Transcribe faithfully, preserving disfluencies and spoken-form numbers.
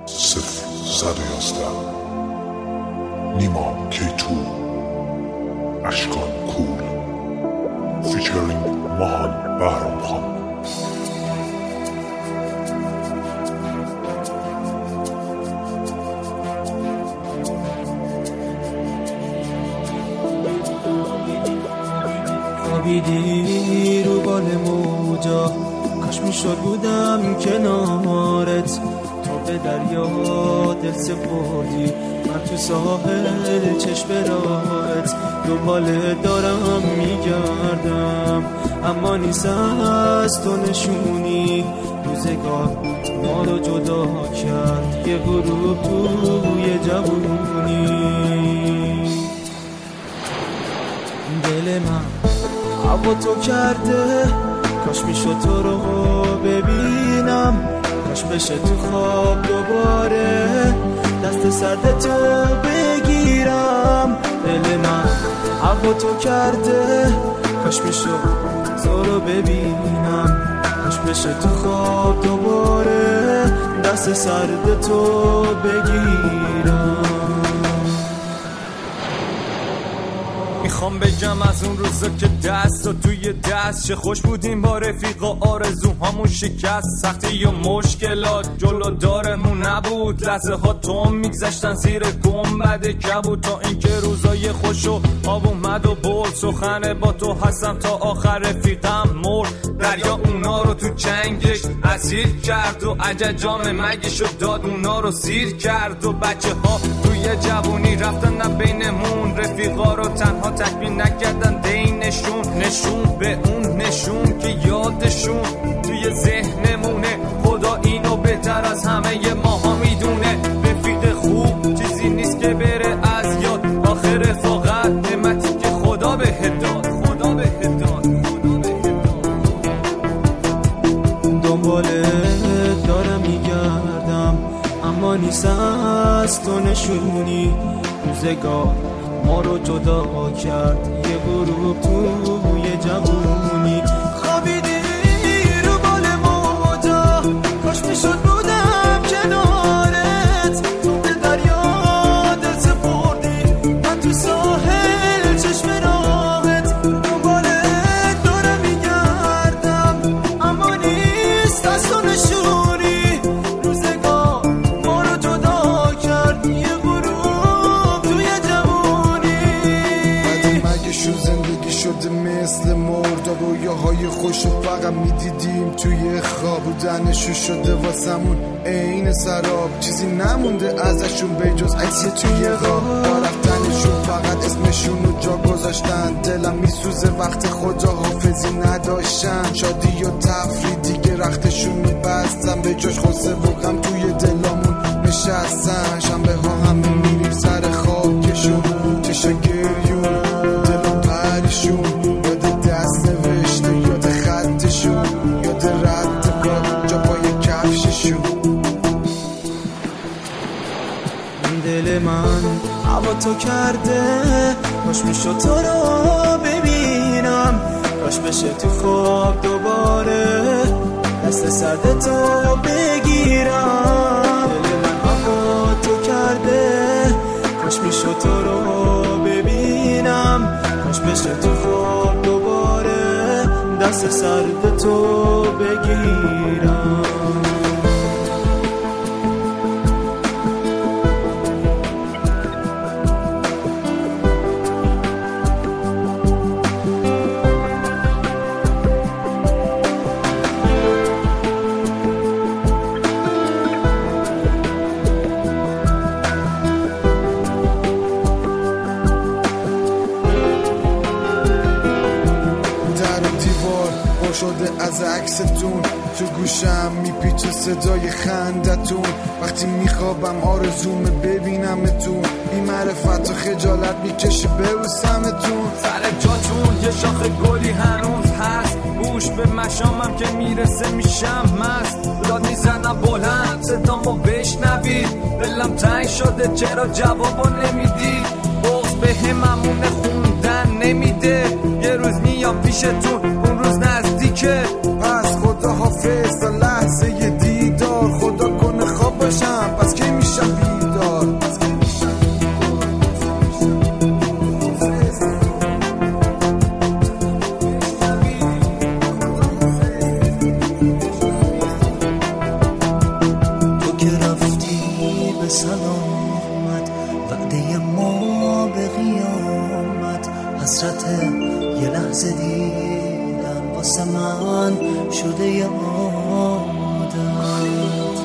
صفر صد و یازده نیما کیتو اشکان کول فیچرینگ ماهان بهرام خان. خوابیدی رو بال موجا، کاش میشد بودم کنارت. تو به دریا دل سپردی، من تو ساحل چشم راحت. دنباله دارم میگردم اما نیست از تو نشونی. روزگار ما رو جدا کرد یه غروب توی جوونی. دل من هوا تو کرده، کاش میشد تو رو ببینم. کاش بشه تو خواب دوباره دست سرد تو بگیرم. دل من هوا تو کرده، کاش میشد تو رو ببینم. کاش بشه تو خواب دوباره دست سرد تو بگیرم. میخوام بگم از اون روزا که دست و توی دست چه خوش بودیم با رفیقا، آرزوهامون شکست. سختی یا مشکلات جلو دارمون نبود، لحظه ها توم میگذشتن زیر گنبد کبود. تا اینکه روزای خوشو آب اومد و برد، سخن با تو هستم تا آخر رفیقم مرد. دریا اونا رو تو چنگش اسیر کرد و عججام مگیشو داد اونا رو سیر کرد. و بچه ها توی جوونی رفتن نه بینمون، رفیقا رو تنها تکمیل نکردن دینشون. نشون به اون نشون که یادشون توی ذهنمونه. خدا اینو بهتر از همه ماها میدونه. رفیق خوب چیزی نیست که بره از یاد، آخر رفاقت نعمتی که خدا بهت داد. خدا بهت داد. دنباله دارم میگردم اما نیست از تو نشونی. روزگار ما رو جدا کرد یه غروب توی جوونی. خوابیدی رو بال موجا، کاش میشد بودم کنارت. تو به دریا دل سپردی، من تو ساحل چشم راحت. دنبالت دارم میگردم اما نیست از تو نشونی. روزگار ما رو جدا کرد یه غروب توی جوونی. زندگی شده مثل مرد، رویاهای خوشو فقط میدیدیم توی خواب. بودنشون شده واسمون عین سراب، چیزی نمونده ازشون بجز عکسی توی خواب. با رفتنشون فقط اسمشون رو جا گذاشتن. دلم میسوزه وقت خداحافظی نداشتن. شادی و تفریح دیگه رختشون رو بستن، به جاش غصه و غم توی دلامون نشستن. شنبه ها همه میریم سر خاکشون، چشا گریون یاد دست نوشته، یاد خطشون، یاد رد پا جا پای کفششون. دل من هوا تو کرده، کاش میشد تو رو ببینم. کاش بشه تو خواب دوباره دست سرد تو بگیرم. دل من هوا تو کرده، کاش میشد تو رو ببینم. کاش بشه تو خواب دوباره دست سرد تو بگیرم. شده از عکستون تو گوشم میپیچه صدای خندتون. وقتی میخوابم آرزومه ببینمتون، بی معرفت و خجالت میکشه ببوسمتون. سر جاتون یه شاخ گلی هنوز هست، گوش به مشامم که میرسه میشم مست. داد میزنم بلند صدامو بشنوید، دلم تنگ شده چرا جوابو نمیدی. بغض به هممونه خوندن نمیده، یه روز میام پیشتون اون روز نزدیکه. پس خدا حافظ تا لحظه دیدار، خدا کنه خواب باشم پس شده یادم.